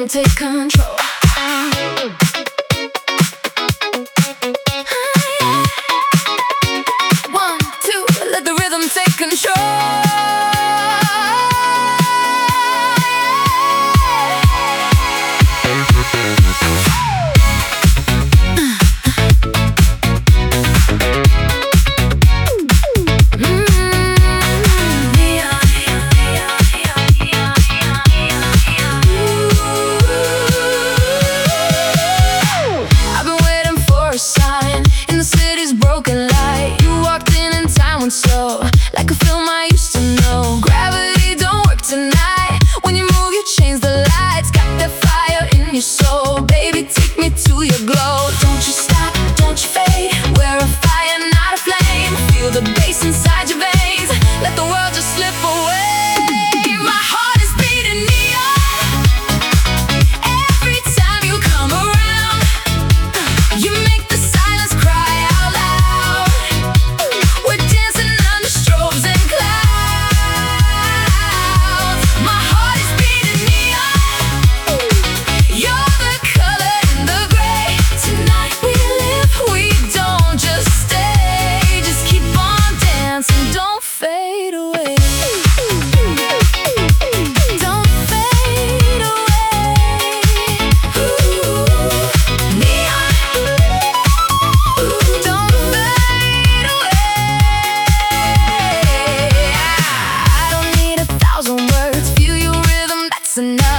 rhythm take control. One, two, let the rhythm take control. So, like a film I used to know. Gravity don't work tonight. When you move, you change the lights. Got that fire in your soul. Baby, take me to your glow. Don't you stop, don't you fade. We're a fire, not a flame. Feel the bass inside your veins. Let the world just slip away. My heart is beating neon. Every time you come around, you make the silence cry out loud. We're dancing under strobes and clouds. My heart is beating neon. You're the color in the gray. Tonight we live, we don't just stay. Just keep on dancing, don't fade away. Don't fade away. Ooh, neon. Ooh, don't fade away. I don't need 1,000 words. Feel your rhythm, that's enough.